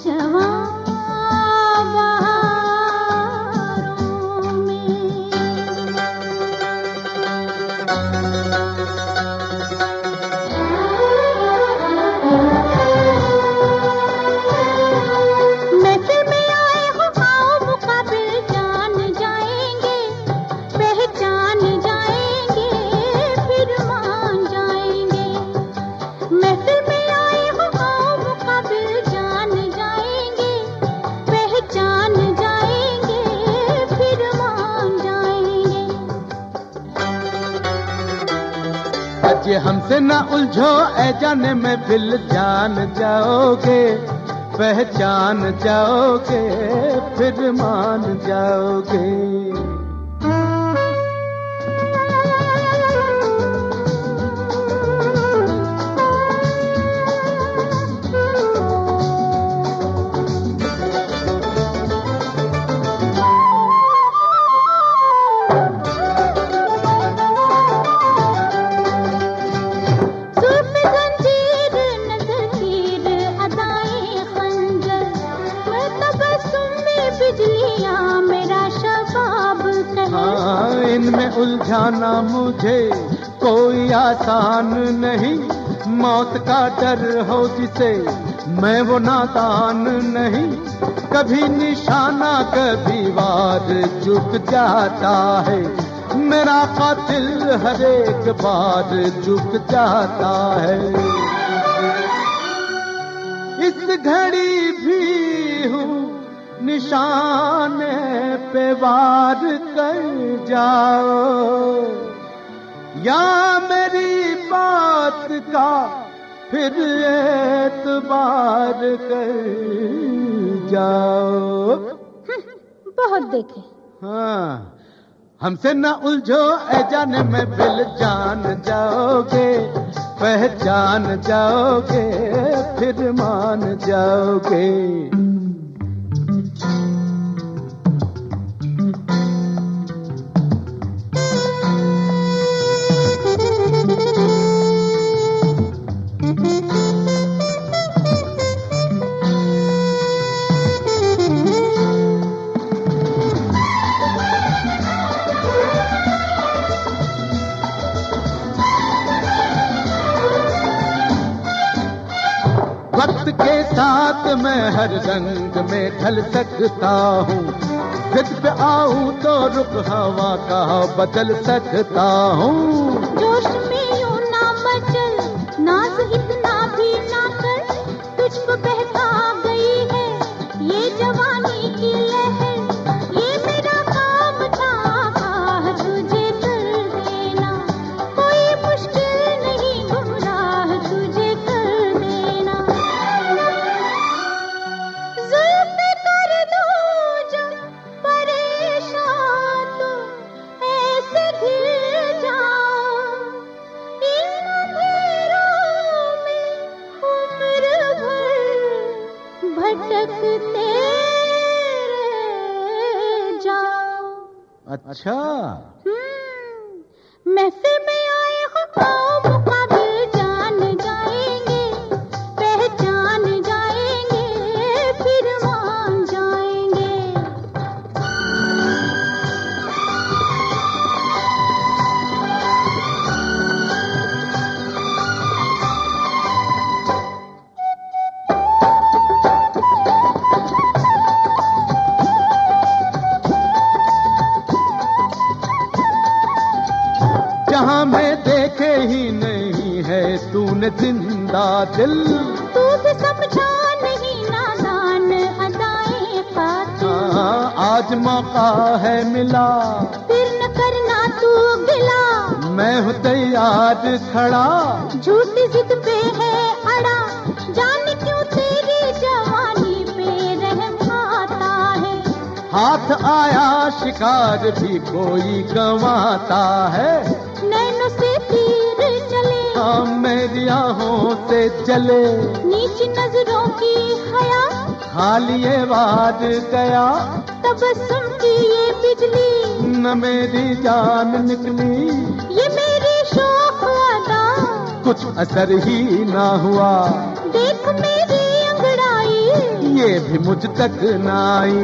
ये हमसे ना उलझो ऐ जाने महफिल जान जाओगे, पहचान जाओगे, फिर मान जाओगे। इनमें उलझाना मुझे कोई आसान नहीं, मौत का डर हो जिसे मैं वो नादान नहीं। कभी निशाना कभी वार चुक जाता है, मेरा कातिल हर एक बार झुक जाता है। इस घड़ी भी हूँ निशाने पे वार कर जाओ, या मेरी बात का फिर एतबार कर जाओ। बहुत देखे। हाँ, हमसे न उलझो ऐ जाने महफिल जान जाओगे, पहचान जाओगे, फिर मान जाओगे। वक्त के साथ मैं हर रंग में ढल सकता हूँ, जिद पे आऊँ तो रुख हवा का बदल सकता हूँ। जोश में यूं ना मचल, नाज इतना भी ना कर, तुझको बहका गई है ये जवानी की लहर। ये मेरा काम था तुझे कर देना, कोई मुश्किल नहीं गुमराह तुझे कर देना। जुल्फ़े कर दूं जब परेशान तो ऐसे घिर जाऊं, इन अंधेरों में उम्र भर भटकते जाऊं। अच्छा, महफिल में आए हो आओ मुकाबिल जान जाएंगे, पहचान जाएंगे, फिर मान जाएंगे। जहाँ मैं देखे ही नहीं है तूने जिंदा दिल, तू भी समझा नहीं नादान अदाएं पाती। हाँ, आज मौका है मिला, फिर न करना तू गिला, मैं हूँ तैयार खड़ा। झूठी जिद पे है अड़ा, जाने क्यों तेरी जवानी पे रहम आता है। हाथ आया शिकार भी कोई गंवाता है, नैनों से तीर चले, हाँ मेरी आहों से चले। नीची नजरों की हया, हालिए वार गया, तबस्सुम की ये बिजली, न मेरी जान निकली। ये मेरी शौक अदा, कुछ असर ही ना हुआ, देख मेरी अंगड़ाई, ये भी मुझ तक न आई।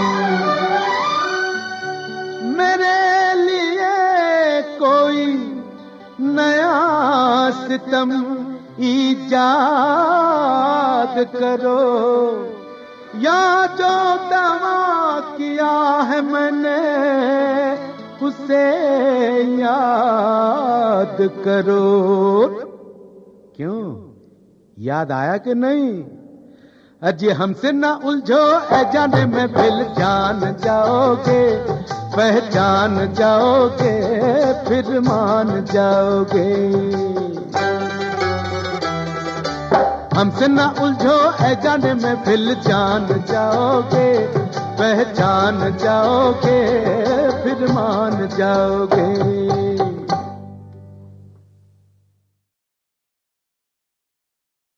मेरे लिए कोई नया सितम ईजाद करो, या जो दावा किया है मैंने उसे याद करो। क्यों, याद आया कि नहीं? अजी हमसे ना उलझो, ऐ जाने में फिर जान जाओगे, पहचान जाओगे, फिर मान जाओगे। हमसे ना उलझो, ऐ जाने में फिर जान जाओगे, पहचान जाओगे, फिर मान जाओगे।